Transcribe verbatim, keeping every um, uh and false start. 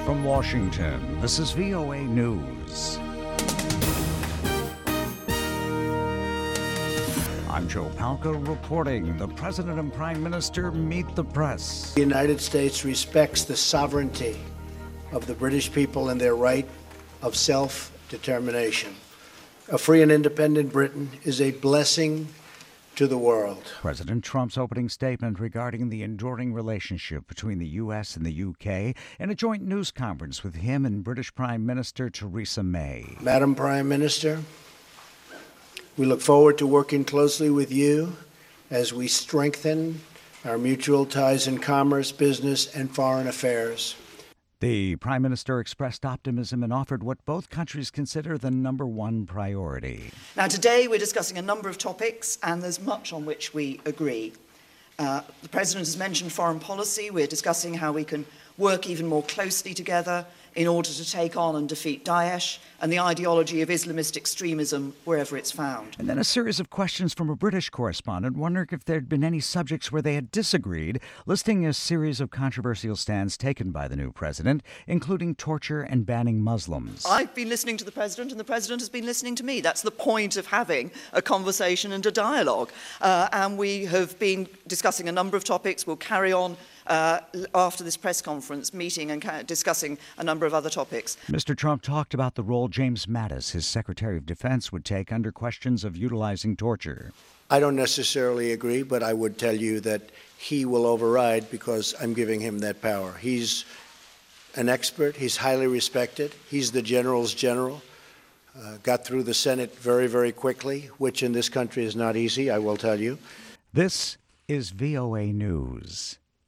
From Washington, this is V O A News. I'm Joe Palca reporting. The President and Prime Minister meet the press. The United States respects the sovereignty of the British people and their right of self-determination. A free and independent Britain is a blessing to the world. President Trump's opening statement regarding the enduring relationship between the U S and the U K in a joint news conference with him and British Prime Minister Theresa May. Madam Prime Minister, we look forward to working closely with you as we strengthen our mutual ties in commerce, business, and foreign affairs. The Prime Minister expressed optimism and offered what both countries consider the number one priority. Now, today we're discussing a number of topics, and there's much on which we agree. Uh, the President has mentioned foreign policy. We're discussing how we can work even more closely together in order to take on and defeat Daesh and the ideology of Islamist extremism wherever it's found. And then a series of questions from a British correspondent wondering if there had been any subjects where they had disagreed, listing a series of controversial stands taken by the new president, including torture and banning Muslims. I've been listening to the President, and the President has been listening to me. That's the point of having a conversation and a dialogue. Uh, and we have been discussing a number of topics. We'll carry on Uh, after this press conference, meeting and ca- discussing a number of other topics. Mister Trump talked about the role James Mattis, his Secretary of Defense, would take under questions of utilizing torture. I don't necessarily agree, but I would tell you that he will override because I'm giving him that power. He's an expert. He's highly respected. He's the general's general. Uh, got through the Senate very, very quickly, which in this country is not easy, I will tell you. This is V O A News.